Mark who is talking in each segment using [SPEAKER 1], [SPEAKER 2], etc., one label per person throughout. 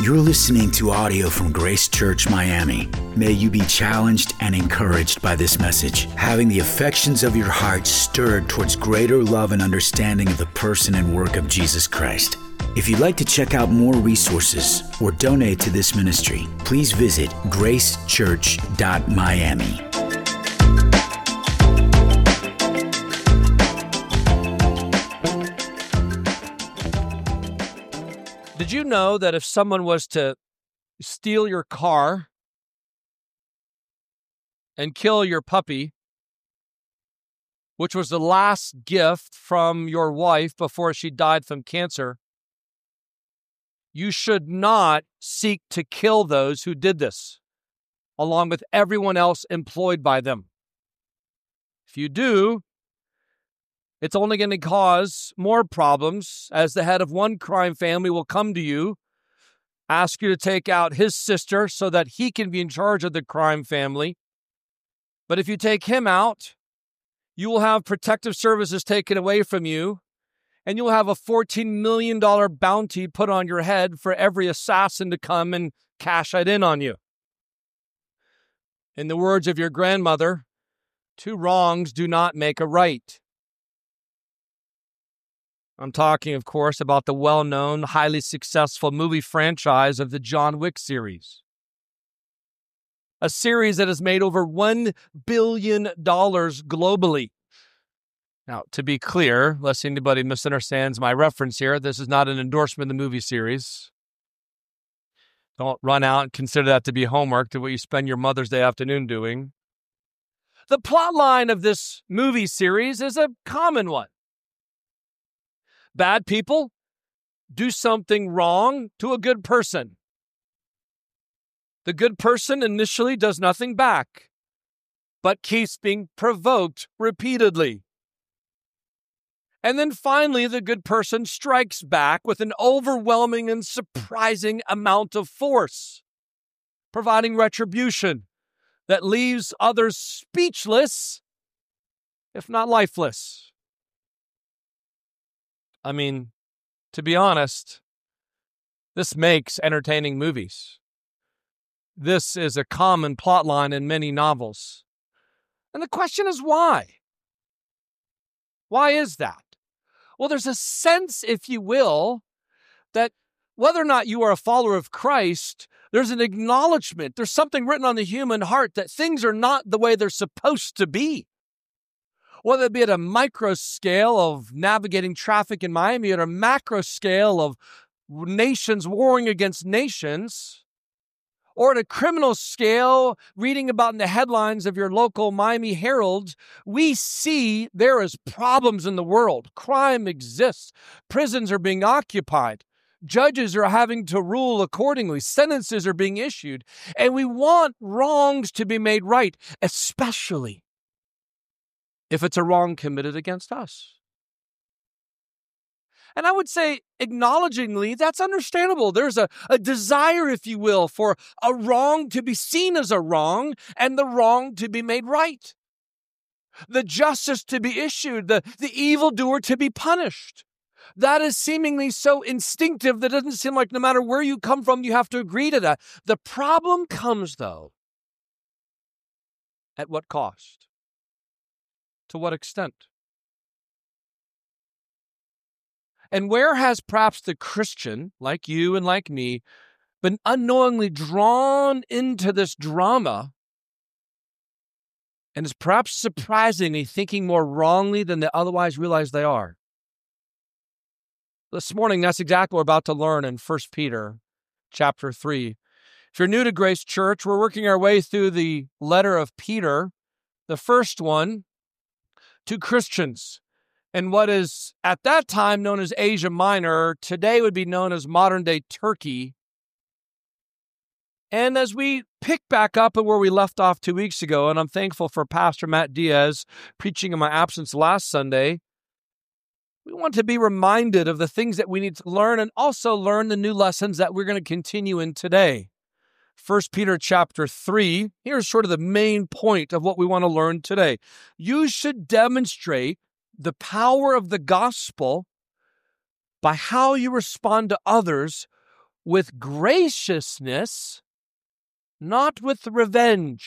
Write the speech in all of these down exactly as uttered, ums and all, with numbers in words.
[SPEAKER 1] You're listening to audio from Grace Church Miami. May you be challenged and encouraged by this message, having the affections of your heart stirred towards greater love and understanding of the person and work of Jesus Christ. If you'd like to check out more resources or donate to this ministry, please visit grace church dot miami.
[SPEAKER 2] Did you know that if someone was to steal your car and kill your puppy, which was the last gift from your wife before she died from cancer, you should not seek to kill those who did this, along with everyone else employed by them? If you do, it's only going to cause more problems, as the head of one crime family will come to you, ask you to take out his sister so that he can be in charge of the crime family. But if you take him out, you will have protective services taken away from you, and you'll have a fourteen million dollars bounty put on your head for every assassin to come and cash it in on you. In the words of your grandmother, two wrongs do not make a right. I'm talking, of course, about the well-known, highly successful movie franchise of the John Wick series. A series that has made over one billion dollars globally. Now, to be clear, lest anybody misunderstands my reference here, this is not an endorsement of the movie series. Don't run out and consider that to be homework to what you spend your Mother's Day afternoon doing. The plot line of this movie series is a common one. Bad people do something wrong to a good person. The good person initially does nothing back, but keeps being provoked repeatedly. And then finally, the good person strikes back with an overwhelming and surprising amount of force, providing retribution that leaves others speechless, if not lifeless. I mean, to be honest, this makes entertaining movies. This is a common plotline in many novels. And the question is why? Why is that? Well, there's a sense, if you will, that whether or not you are a follower of Christ, there's an acknowledgement, there's something written on the human heart that things are not the way they're supposed to be. Whether it be at a micro scale of navigating traffic in Miami, or at a macro scale of nations warring against nations, or at a criminal scale, reading about in the headlines of your local Miami Herald, we see there is problems in the world. Crime exists. Prisons are being occupied. Judges are having to rule accordingly. Sentences are being issued. And we want wrongs to be made right, especially if it's a wrong committed against us. And I would say, acknowledgingly, that's understandable. There's a, a desire, if you will, for a wrong to be seen as a wrong and the wrong to be made right. The justice to be issued, the, the evildoer to be punished. That is seemingly so instinctive that it doesn't seem like no matter where you come from, you have to agree to that. The problem comes, though, at what cost? To what extent? And where has perhaps the Christian, like you and like me, been unknowingly drawn into this drama and is perhaps surprisingly thinking more wrongly than they otherwise realize they are? This morning, that's exactly what we're about to learn in First Peter chapter three. If you're new to Grace Church, we're working our way through the letter of Peter, the first one, to Christians in what is at that time known as Asia Minor, today would be known as modern-day Turkey. And as we pick back up at where we left off two weeks ago, and I'm thankful for Pastor Matt Diaz preaching in my absence last Sunday, we want to be reminded of the things that we need to learn and also learn the new lessons that we're going to continue in today. First Peter chapter three, here's sort of the main point of what we want to learn today. You should demonstrate the power of the gospel by how you respond to others with graciousness, not with revenge.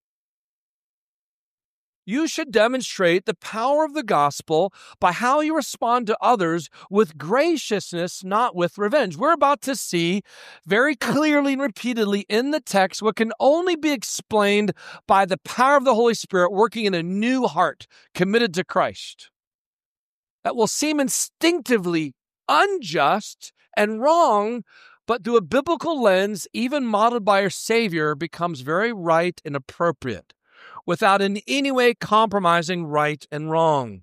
[SPEAKER 2] You should demonstrate the power of the gospel by how you respond to others with graciousness, not with revenge. We're about to see very clearly and repeatedly in the text what can only be explained by the power of the Holy Spirit working in a new heart committed to Christ. That will seem instinctively unjust and wrong, but through a biblical lens, even modeled by our Savior, becomes very right and appropriate, without in any way compromising right and wrong.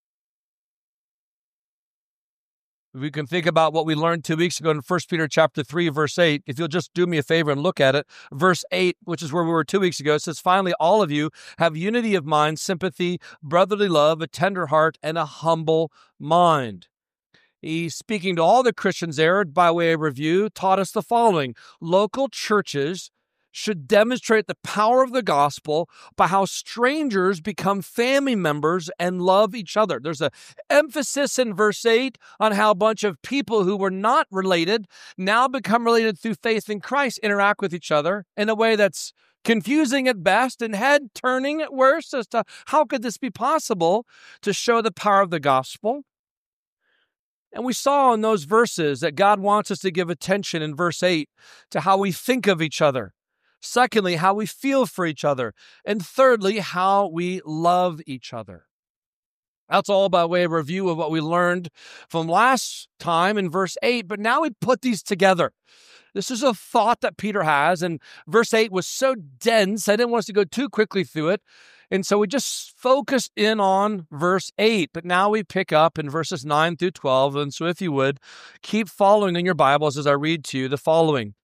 [SPEAKER 2] We can think about what we learned two weeks ago in First Peter chapter three, verse eight. If you'll just do me a favor and look at it, verse eight, which is where we were two weeks ago, it says, finally, all of you have unity of mind, sympathy, brotherly love, a tender heart, and a humble mind. He's speaking to all the Christians there by way of review, taught us the following. Local churches should demonstrate the power of the gospel by how strangers become family members and love each other. There's an emphasis in verse eight on how a bunch of people who were not related now become related through faith in Christ, interact with each other in a way that's confusing at best and head-turning at worst as to how could this be possible to show the power of the gospel. And we saw in those verses that God wants us to give attention in verse eight to how we think of each other. Secondly, how we feel for each other. And thirdly, how we love each other. That's all by way of review of what we learned from last time in verse eight, but now we put these together. This is a thought that Peter has, and verse eight was so dense, I didn't want us to go too quickly through it. And so we just focused in on verse eight, but now we pick up in verses nine through twelve. And so if you would, keep following in your Bibles as I read to you the following.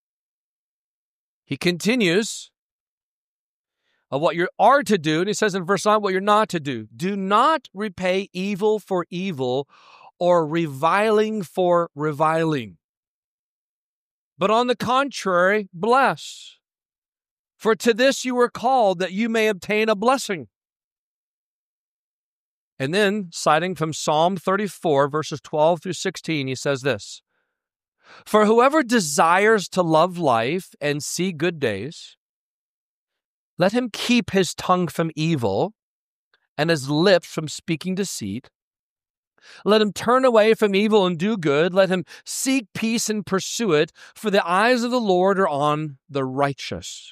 [SPEAKER 2] He continues of what you are to do, and he says in verse nine what you're not to do. Do not repay evil for evil or reviling for reviling, but on the contrary, bless. For to this you were called, that you may obtain a blessing. And then, citing from Psalm thirty-four, verses twelve through sixteen, he says this. For whoever desires to love life and see good days, let him keep his tongue from evil and his lips from speaking deceit. Let him turn away from evil and do good. Let him seek peace and pursue it, for the eyes of the Lord are on the righteous,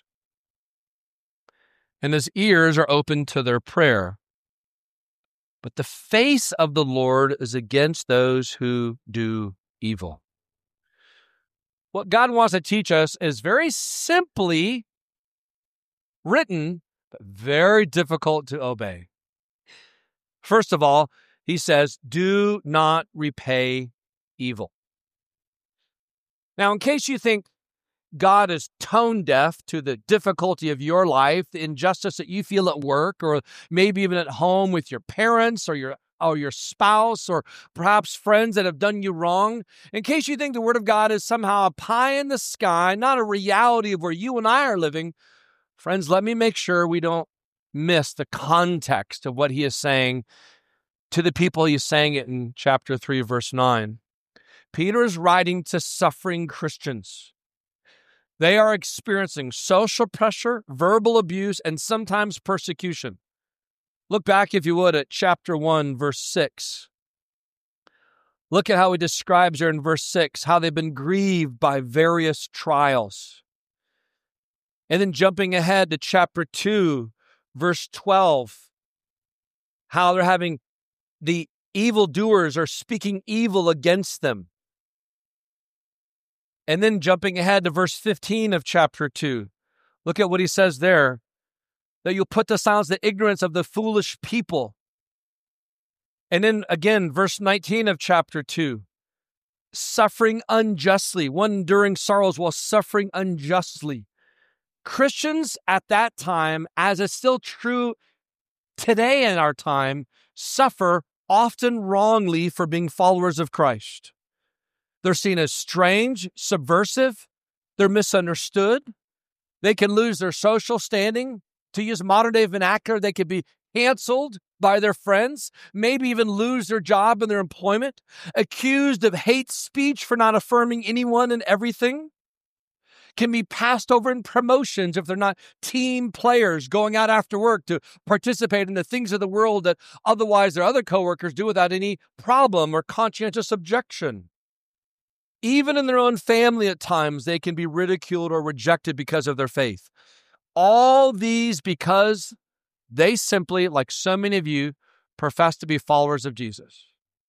[SPEAKER 2] and his ears are open to their prayer. But the face of the Lord is against those who do evil. What God wants to teach us is very simply written, but very difficult to obey. First of all, he says, do not repay evil. Now, in case you think God is tone deaf to the difficulty of your life, the injustice that you feel at work, or maybe even at home with your parents or your or your spouse, or perhaps friends that have done you wrong, in case you think the Word of God is somehow a pie in the sky, not a reality of where you and I are living, friends, let me make sure we don't miss the context of what he is saying to the people he's saying it in chapter three, verse nine. Peter is writing to suffering Christians. They are experiencing social pressure, verbal abuse, and sometimes persecution. Look back, if you would, at chapter one, verse six. Look at how he describes there in verse six, how they've been grieved by various trials. And then jumping ahead to chapter two, verse twelve, how they're having the evildoers are speaking evil against them. And then jumping ahead to verse fifteen of chapter two, look at what he says there, that you'll put to silence the ignorance of the foolish people. And then again, verse nineteen of chapter two, suffering unjustly, one enduring sorrows while suffering unjustly. Christians at that time, as is still true today in our time, suffer often wrongly for being followers of Christ. They're seen as strange, subversive. They're misunderstood. They can lose their social standing. To use modern-day vernacular, they could be canceled by their friends, maybe even lose their job and their employment, accused of hate speech for not affirming anyone and everything, can be passed over in promotions if they're not team players going out after work to participate in the things of the world that otherwise their other coworkers do without any problem or conscientious objection. Even in their own family at times, they can be ridiculed or rejected because of their faith. All these because they simply, like so many of you, profess to be followers of Jesus.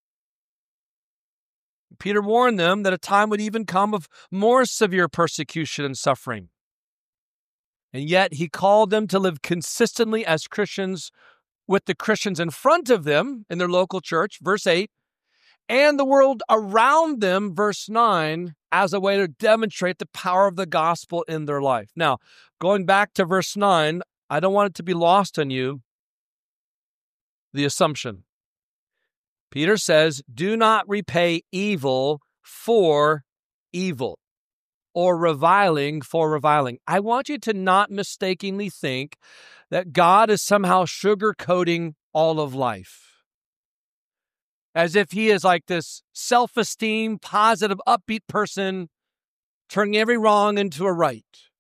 [SPEAKER 2] Peter warned them that a time would even come of more severe persecution and suffering. And yet he called them to live consistently as Christians with the Christians in front of them in their local church, verse eight, and the world around them, verse nine, as a way to demonstrate the power of the gospel in their life. Now, going back to verse nine, I don't want it to be lost on you, the assumption. Peter says, do not repay evil for evil or reviling for reviling. I want you to not mistakenly think that God is somehow sugarcoating all of life, as if he is like this self-esteem, positive, upbeat person turning every wrong into a right.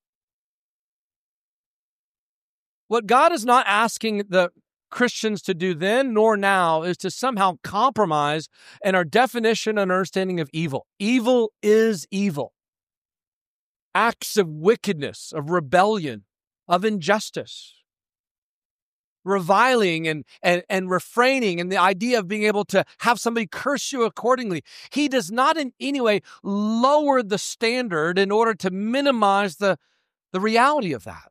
[SPEAKER 2] What God is not asking the Christians to do then nor now is to somehow compromise in our definition and understanding of evil. Evil is evil. Acts of wickedness, of rebellion, of injustice. Reviling and, and, and refraining, and the idea of being able to have somebody curse you accordingly. He does not in any way lower the standard in order to minimize the, the reality of that.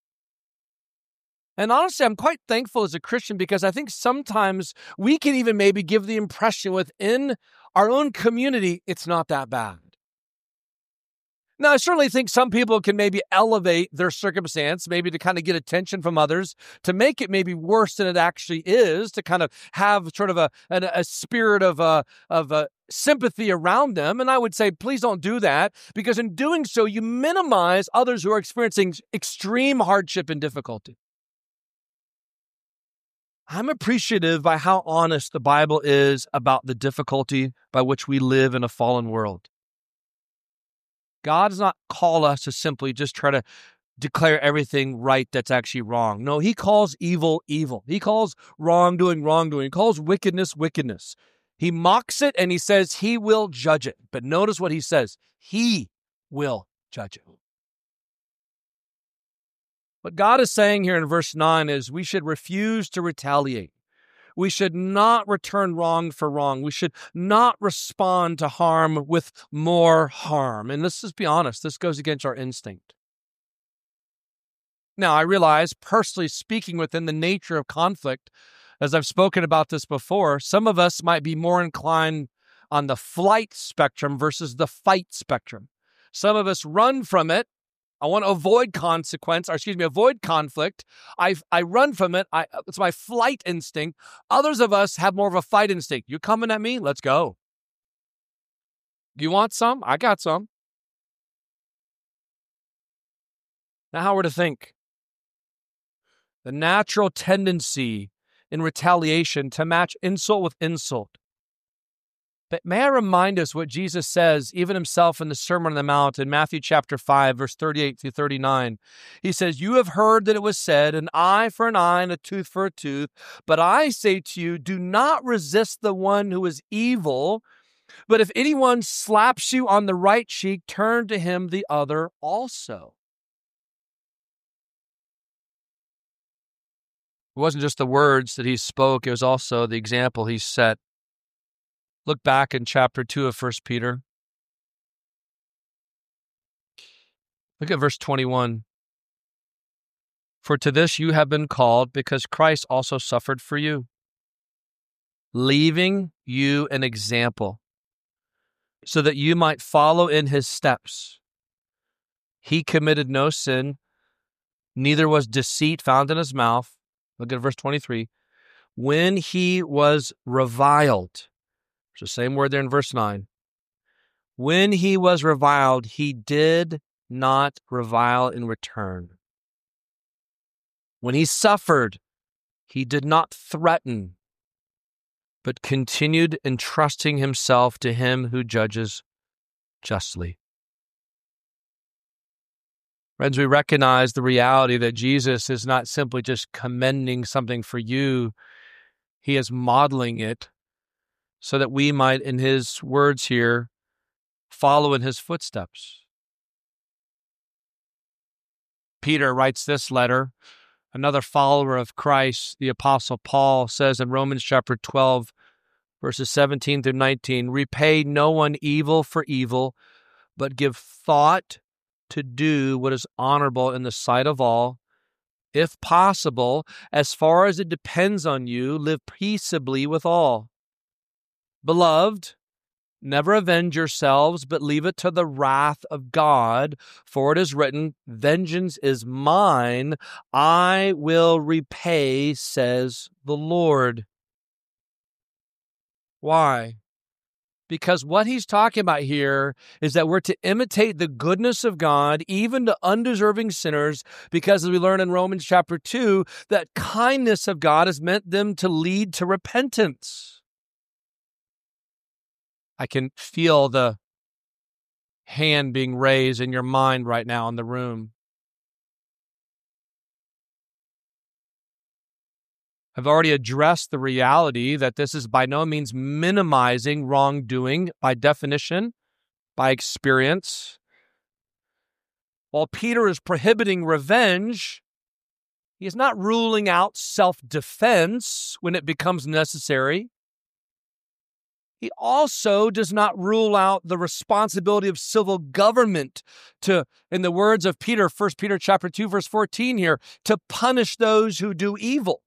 [SPEAKER 2] And honestly, I'm quite thankful as a Christian because I think sometimes we can even maybe give the impression within our own community, it's not that bad. Now, I certainly think some people can maybe elevate their circumstance, maybe to kind of get attention from others, to make it maybe worse than it actually is, to kind of have sort of a, a, a spirit of, uh, of uh, sympathy around them. And I would say, please don't do that, because in doing so, you minimize others who are experiencing extreme hardship and difficulty. I'm appreciative by how honest the Bible is about the difficulty by which we live in a fallen world. God does not call us to simply just try to declare everything right that's actually wrong. No, he calls evil, evil. He calls wrongdoing, wrongdoing. He calls wickedness, wickedness. He mocks it and he says he will judge it. But notice what he says. He will judge it. What God is saying here in verse nine is we should refuse to retaliate. We should not return wrong for wrong. We should not respond to harm with more harm. And let's just be honest, this goes against our instinct. Now, I realize, personally speaking, within the nature of conflict, as I've spoken about this before, some of us might be more inclined on the flight spectrum versus the fight spectrum. Some of us run from it. I want to avoid consequence, or excuse me, avoid conflict. I I run from it. I, it's my flight instinct. Others of us have more of a fight instinct. You coming at me? Let's go. You want some? I got some. Now, how we're to think. The natural tendency in retaliation to match insult with insult. But may I remind us what Jesus says, even himself in the Sermon on the Mount in Matthew chapter five, verse thirty-eight through thirty-nine. He says, you have heard that it was said, an eye for an eye and a tooth for a tooth. But I say to you, do not resist the one who is evil. But if anyone slaps you on the right cheek, turn to him the other also. It wasn't just the words that he spoke, it was also the example he set. Look back in chapter two of First Peter. Look at verse twenty-one. For to this you have been called, because Christ also suffered for you, leaving you an example, so that you might follow in his steps. He committed no sin, neither was deceit found in his mouth. Look at verse twenty-three. When he was reviled, it's the same word there in verse nine. When he was reviled, he did not revile in return. When he suffered, He did not threaten, but continued entrusting himself to him who judges justly. Friends, we recognize the reality that Jesus is not simply just commending something for you. He is modeling it so that we might, in his words here, follow in his footsteps. Peter writes this letter. Another follower of Christ, the Apostle Paul, says in Romans chapter twelve, verses seventeen through nineteen, repay no one evil for evil, but give thought to do what is honorable in the sight of all. If possible, as far as it depends on you, live peaceably with all. Beloved, never avenge yourselves, but leave it to the wrath of God, for it is written, vengeance is mine, I will repay, says the Lord. Why? Because what he's talking about here is that we're to imitate the goodness of God, even to undeserving sinners, because as we learn in Romans chapter two, that kindness of God has meant them to lead to repentance. I can feel the hand being raised in your mind right now in the room. I've already addressed the reality that this is by no means minimizing wrongdoing by definition, by experience. While Peter is prohibiting revenge, he is not ruling out self-defense when it becomes necessary. He also does not rule out the responsibility of civil government to, in the words of Peter, First Peter chapter two, verse fourteen here, to punish those who do evil.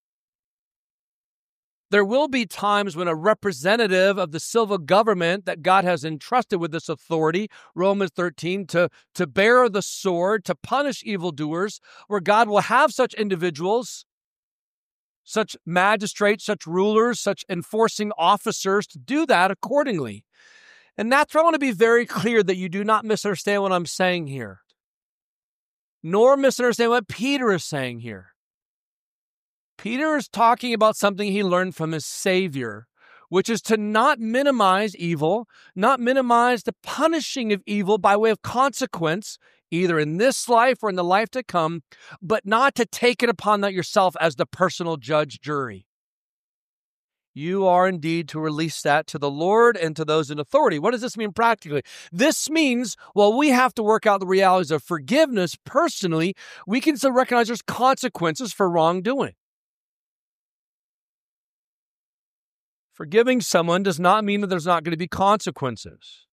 [SPEAKER 2] There will be times when a representative of the civil government that God has entrusted with this authority, Romans thirteen, to, to bear the sword, to punish evildoers, where God will have such individuals, such magistrates, such rulers, such enforcing officers to do that accordingly. And that's where I want to be very clear that you do not misunderstand what I'm saying here, nor misunderstand what Peter is saying here. Peter is talking about something he learned from his Savior, which is to not minimize evil, not minimize the punishing of evil by way of consequence, either in this life or in the life to come, but not to take it upon that yourself as the personal judge, jury. You are indeed to release that to the Lord and to those in authority. What does this mean practically? This means, while we have to work out the realities of forgiveness personally, we can still recognize there's consequences for wrongdoing. Forgiving someone does not mean that there's not going to be consequences.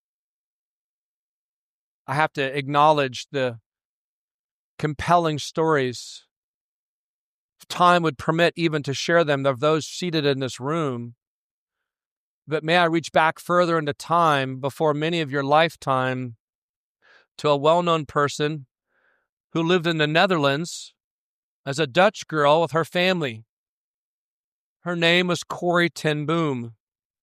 [SPEAKER 2] I have to acknowledge the compelling stories, if time would permit even to share them, of those seated in this room. But may I reach back further into time before many of your lifetime to a well-known person who lived in the Netherlands as a Dutch girl with her family. Her name was Corrie ten Boom.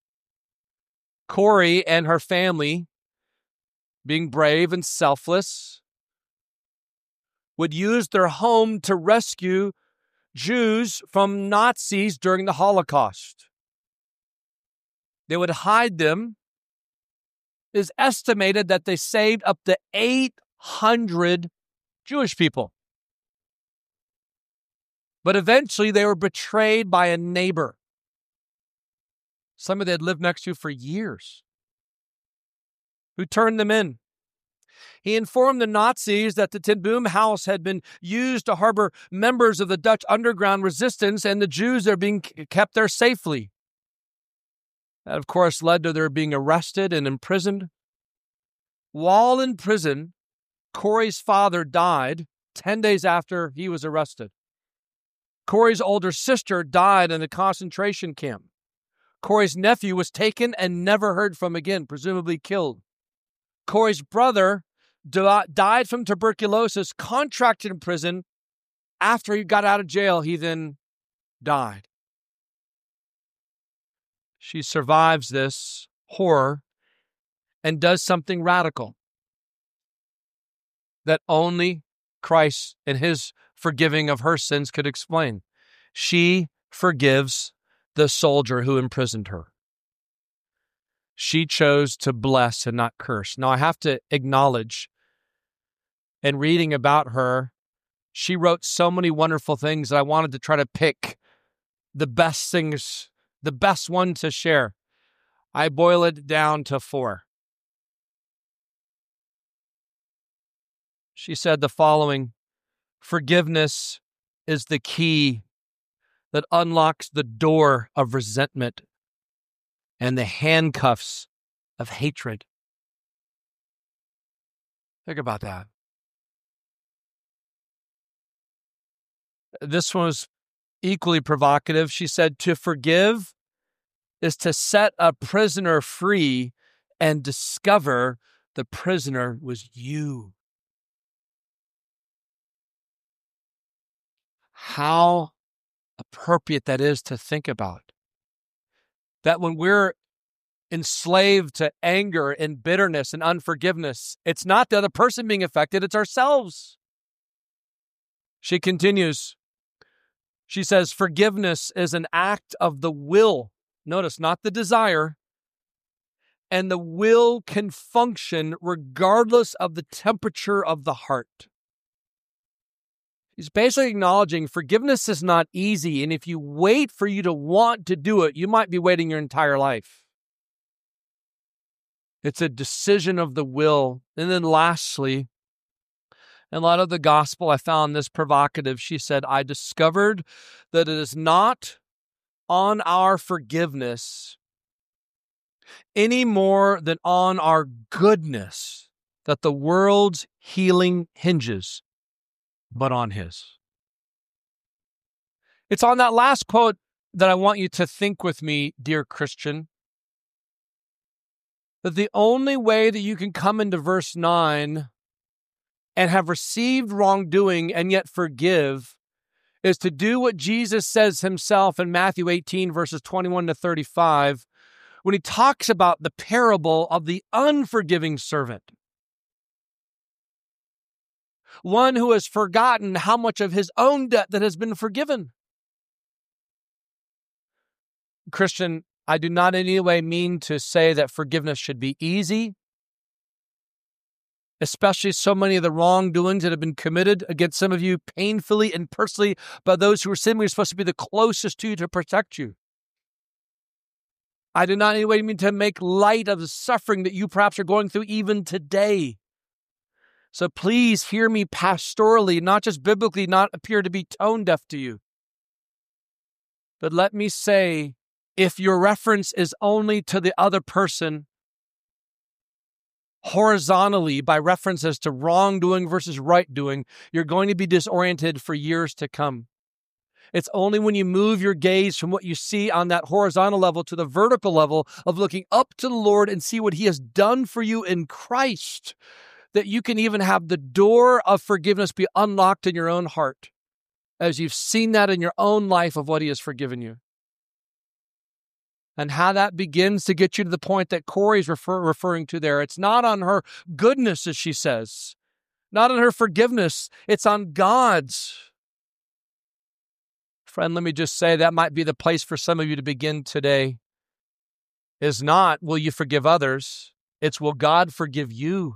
[SPEAKER 2] Corrie and her family, being brave and selfless, would use their home to rescue Jews from Nazis during the Holocaust. They would hide them. It is estimated that they saved up to eight hundred Jewish people. But eventually they were betrayed by a neighbor, somebody they had lived next to for years, who turned them in. He informed the Nazis that the Ten Boom house had been used to harbor members of the Dutch underground resistance, and the Jews are being kept there safely. That, of course, led to their being arrested and imprisoned. While in prison, Corrie's father died ten days after he was arrested. Corrie's older sister died in a concentration camp. Corrie's nephew was taken and never heard from again, presumably killed. Corrie's brother died from tuberculosis, contracted in prison. After he got out of jail, he then died. She survives this horror and does something radical that only Christ and his forgiving of her sins could explain. She forgives the soldier who imprisoned her. She chose to bless and not curse. Now, I have to acknowledge, in reading about her, she wrote so many wonderful things that I wanted to try to pick the best things, the best one to share. I boil it down to four. She said the following: forgiveness is the key that unlocks the door of resentment and the handcuffs of hatred. Think about that. This one was equally provocative. She said, to forgive is to set a prisoner free and discover the prisoner was you. How appropriate that is to think about. That when we're enslaved to anger and bitterness and unforgiveness, it's not the other person being affected, it's ourselves. She continues, she says, forgiveness is an act of the will. Notice, not the desire. And the will can function regardless of the temperature of the heart. He's basically acknowledging forgiveness is not easy, and if you wait for you to want to do it, you might be waiting your entire life. It's a decision of the will. And then lastly, in a lot of the gospel, I found this provocative. She said, I discovered that it is not on our forgiveness any more than on our goodness that the world's healing hinges, but on His. It's on that last quote that I want you to think with me, dear Christian, that the only way that you can come into verse nine and have received wrongdoing and yet forgive is to do what Jesus says himself in Matthew eighteen, verses twenty-one to thirty-five, when he talks about the parable of the unforgiving servant. One who has forgotten how much of his own debt that has been forgiven. Christian, I do not in any way mean to say that forgiveness should be easy, especially so many of the wrongdoings that have been committed against some of you painfully and personally by those who are seemingly supposed to be the closest to you to protect you. I do not in any way mean to make light of the suffering that you perhaps are going through even today. So please hear me pastorally, not just biblically, not appear to be tone deaf to you. But let me say, if your reference is only to the other person, horizontally by references to wrongdoing versus right doing, you're going to be disoriented for years to come. It's only when you move your gaze from what you see on that horizontal level to the vertical level of looking up to the Lord and see what He has done for you in Christ that you can even have the door of forgiveness be unlocked in your own heart as you've seen that in your own life of what He has forgiven you. And how that begins to get you to the point that Corey's refer, referring to there. It's not on her goodness, as she says, not on her forgiveness. It's on God's. Friend, let me just say that might be the place for some of you to begin today. Is not, will you forgive others? It's, will God forgive you?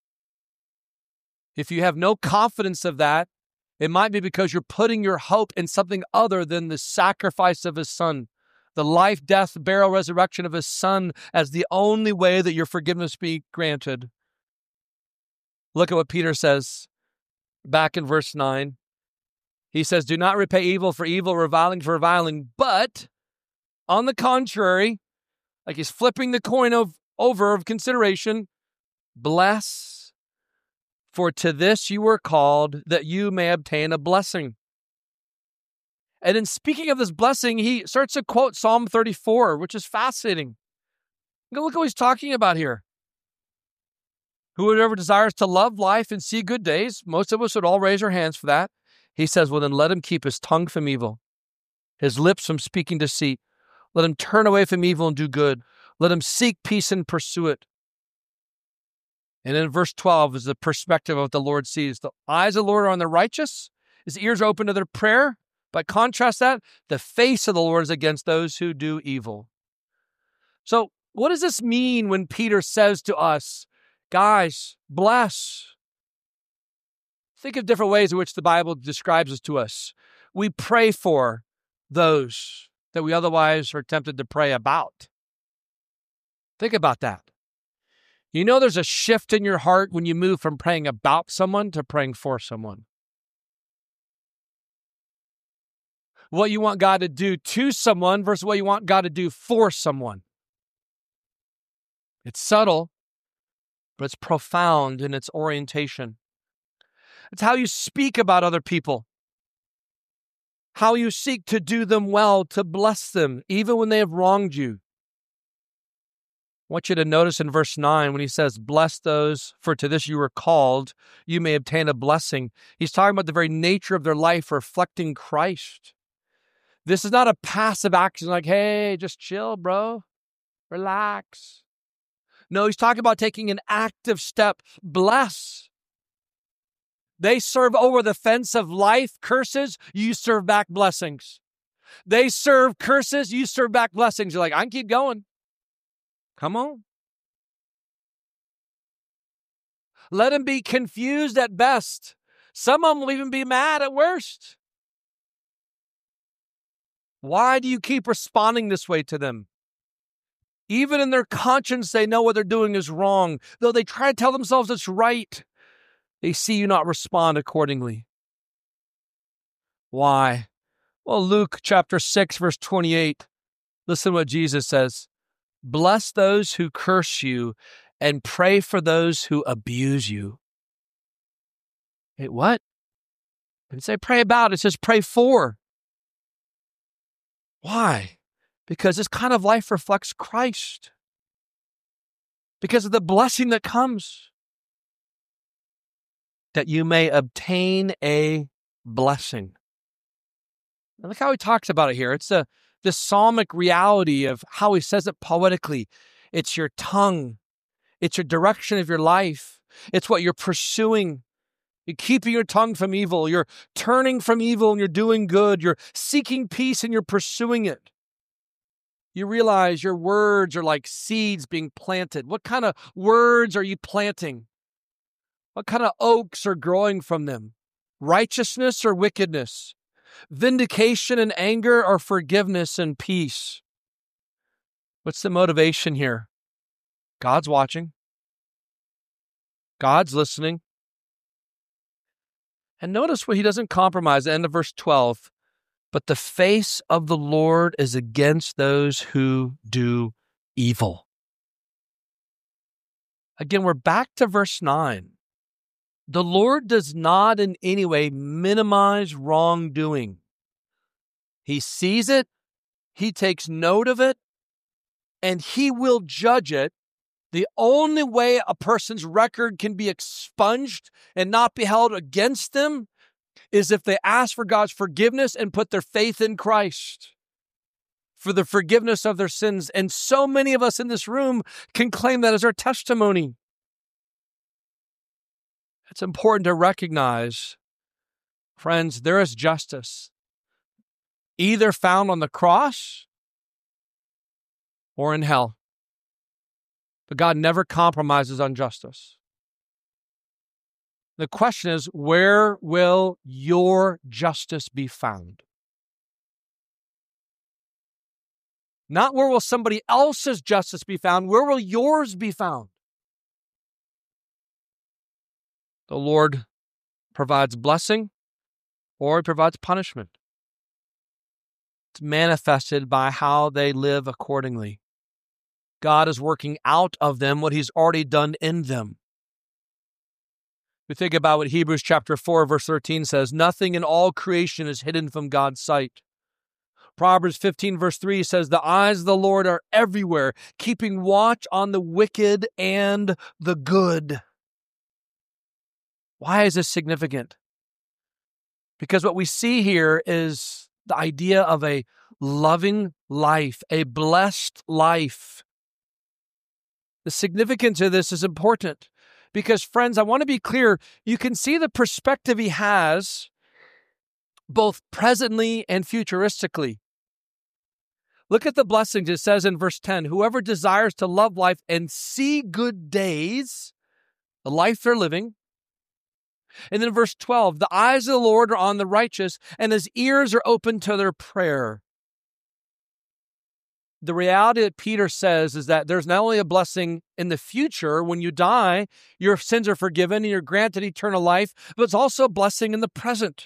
[SPEAKER 2] If you have no confidence of that, it might be because you're putting your hope in something other than the sacrifice of His Son, the life, death, burial, resurrection of His Son as the only way that your forgiveness be granted. Look at what Peter says back in verse nine. He says, do not repay evil for evil, reviling for reviling, but on the contrary, like he's flipping the coin of, over of consideration, bless, for to this you were called, that you may obtain a blessing. And in speaking of this blessing, he starts to quote Psalm thirty-four, which is fascinating. Look what he's talking about here. Whoever desires to love life and see good days, most of us would all raise our hands for that. He says, well, then let him keep his tongue from evil, his lips from speaking deceit. Let him turn away from evil and do good. Let him seek peace and pursue it. And in verse twelve is the perspective of what the Lord sees. The eyes of the Lord are on the righteous. His ears are open to their prayer. But contrast that, the face of the Lord is against those who do evil. So what does this mean when Peter says to us, guys, bless? Think of different ways in which the Bible describes this to us. We pray for those that we otherwise are tempted to pray about. Think about that. You know there's a shift in your heart when you move from praying about someone to praying for someone. What you want God to do to someone versus what you want God to do for someone. It's subtle, but it's profound in its orientation. It's how you speak about other people. How you seek to do them well, to bless them, even when they have wronged you. I want you to notice in verse nine when he says, bless those, for to this you were called, you may obtain a blessing. He's talking about the very nature of their life reflecting Christ. This is not a passive action like, hey, just chill, bro. Relax. No, he's talking about taking an active step. Bless. They serve over the fence of life, curses, you serve back blessings. They serve curses, you serve back blessings. You're like, I can keep going. Come on. Let them be confused at best. Some of them will even be mad at worst. Why do you keep responding this way to them? Even in their conscience, they know what they're doing is wrong. Though they try to tell themselves it's right, they see you not respond accordingly. Why? Well, Luke chapter six, verse twenty-eight. Listen to what Jesus says. Bless those who curse you and pray for those who abuse you. Wait, what? It didn't say pray about, it says pray for. Why? Because this kind of life reflects Christ. Because of the blessing that comes. That you may obtain a blessing. And look how he talks about it here. It's a the psalmic reality of how he says it poetically. It's your tongue. It's your direction of your life. It's what you're pursuing. You're keeping your tongue from evil. You're turning from evil and you're doing good. You're seeking peace and you're pursuing it. You realize your words are like seeds being planted. What kind of words are you planting? What kind of oaks are growing from them? Righteousness or wickedness? Vindication and anger or forgiveness and peace? What's the motivation here? God's watching. God's listening. And notice what he doesn't compromise. End of verse twelve. But the face of the Lord is against those who do evil. Again, we're back to verse nine. The Lord does not in any way minimize wrongdoing. He sees it, he takes note of it, and he will judge it. The only way a person's record can be expunged and not be held against them is if they ask for God's forgiveness and put their faith in Christ for the forgiveness of their sins. And so many of us in this room can claim that as our testimony. It's important to recognize, friends, there is justice, either found on the cross or in hell. But God never compromises on justice. The question is, where will your justice be found? Not where will somebody else's justice be found, where will yours be found? The Lord provides blessing or he provides punishment. It's manifested by how they live accordingly. God is working out of them what he's already done in them. We think about what Hebrews chapter four, verse thirteen says, nothing in all creation is hidden from God's sight. Proverbs fifteen, verse three says, the eyes of the Lord are everywhere, keeping watch on the wicked and the good. Why is this significant? Because what we see here is the idea of a loving life, a blessed life. The significance of this is important because, friends, I want to be clear. You can see the perspective he has both presently and futuristically. Look at the blessings. It says in verse ten, whoever desires to love life and see good days, the life they're living. And then verse twelve, the eyes of the Lord are on the righteous, and his ears are open to their prayer. The reality that Peter says is that there's not only a blessing in the future, when you die, your sins are forgiven and you're granted eternal life, but it's also a blessing in the present.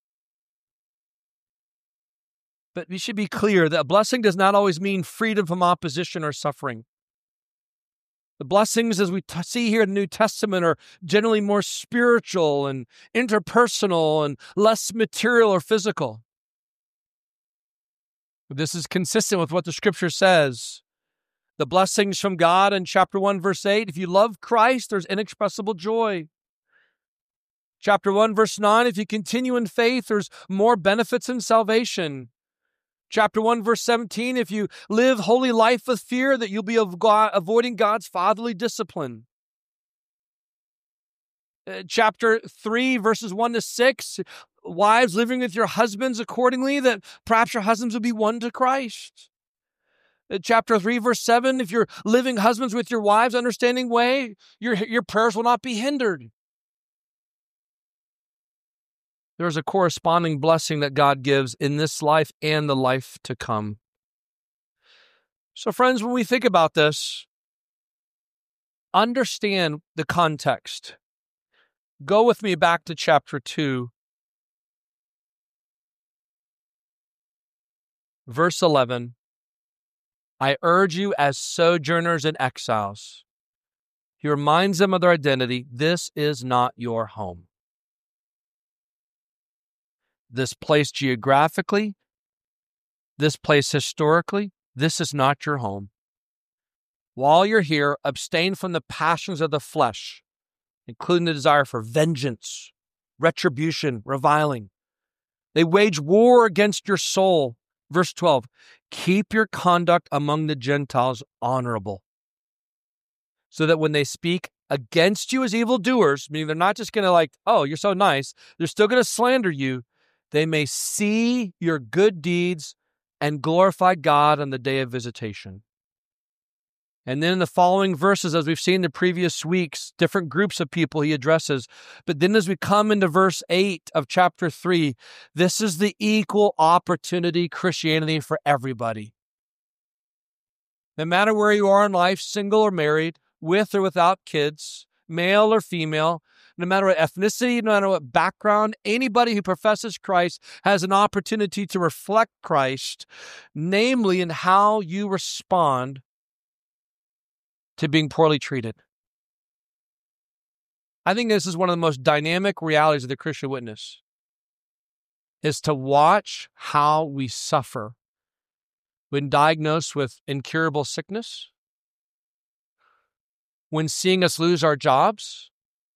[SPEAKER 2] But we should be clear that a blessing does not always mean freedom from opposition or suffering. The blessings, as we t- see here in the New Testament, are generally more spiritual and interpersonal and less material or physical. This is consistent with what the Scripture says. The blessings from God in chapter one, verse eight, if you love Christ, there's inexpressible joy. Chapter one, verse nine, if you continue in faith, there's more benefits in salvation. Chapter one, verse seventeen, if you live holy life with fear, that you'll be of God, avoiding God's fatherly discipline. Uh, chapter three, verses one to six, wives living with your husbands accordingly, that perhaps your husbands will be won to Christ. Uh, chapter three, verse seven, if you're living husbands with your wives, understanding way, your, your prayers will not be hindered. There's a corresponding blessing that God gives in this life and the life to come. So friends, when we think about this, understand the context. Go with me back to chapter two, verse eleven. I urge you as sojourners and exiles. He reminds them of their identity. This is not your home. This place geographically, this place historically, this is not your home. While you're here, abstain from the passions of the flesh, including the desire for vengeance, retribution, reviling. They wage war against your soul. Verse twelve, keep your conduct among the Gentiles honorable, so that when they speak against you as evildoers, meaning they're not just going to like, oh, you're so nice, they're still going to slander you, they may see your good deeds and glorify God on the day of visitation. And then in the following verses, as we've seen in the previous weeks, different groups of people he addresses. But then as we come into verse eight of chapter three, this is the equal opportunity Christianity for everybody. No matter where you are in life, single or married, with or without kids, male or female, no matter what ethnicity, no matter what background, anybody who professes Christ has an opportunity to reflect Christ, namely in how you respond to being poorly treated. I think this is one of the most dynamic realities of the Christian witness, is to watch how we suffer when diagnosed with incurable sickness, when seeing us lose our jobs,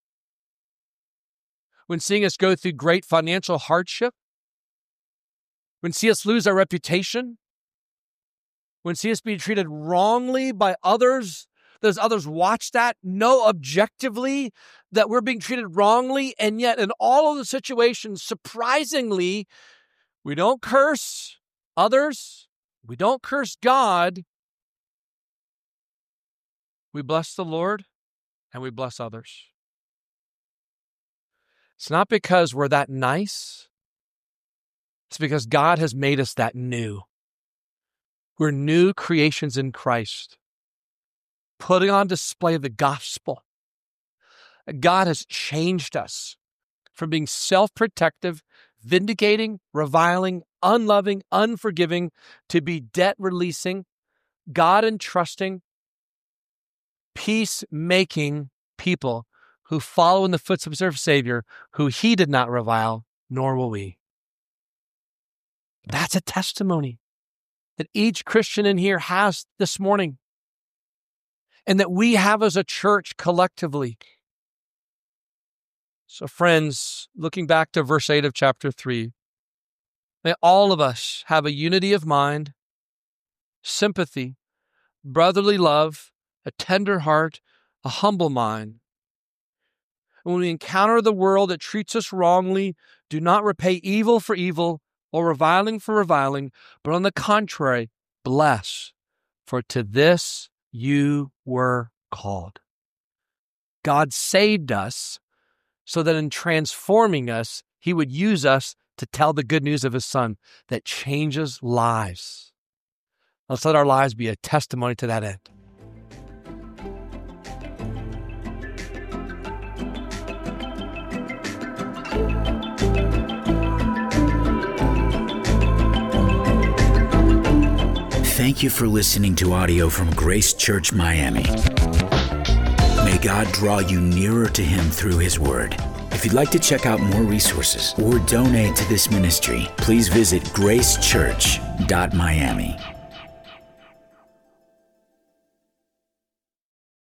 [SPEAKER 2] when seeing us go through great financial hardship, when seeing us lose our reputation, when seeing us being treated wrongly by others, those others watch that, know objectively that we're being treated wrongly, and yet in all of the situations, surprisingly, we don't curse others, we don't curse God, we bless the Lord, and we bless others. It's not because we're that nice. It's because God has made us that new. We're new creations in Christ, putting on display the gospel. God has changed us from being self-protective, vindicating, reviling, unloving, unforgiving, to be debt-releasing, God-entrusting, peace-making people who follow in the footsteps of their Savior, who he did not revile, nor will we. That's a testimony that each Christian in here has this morning, and that we have as a church collectively. So friends, looking back to verse eight of chapter three, may all of us have a unity of mind, sympathy, brotherly love, a tender heart, a humble mind. And when we encounter the world that treats us wrongly, do not repay evil for evil or reviling for reviling, but on the contrary, bless, for to this you were called. God saved us so that in transforming us, he would use us to tell the good news of his Son that changes lives. Let's let our lives be a testimony to that end.
[SPEAKER 1] Thank you for listening to audio from Grace Church Miami. May God draw you nearer to him through his word. If you'd like to check out more resources or donate to this ministry, please visit grace church dot miami.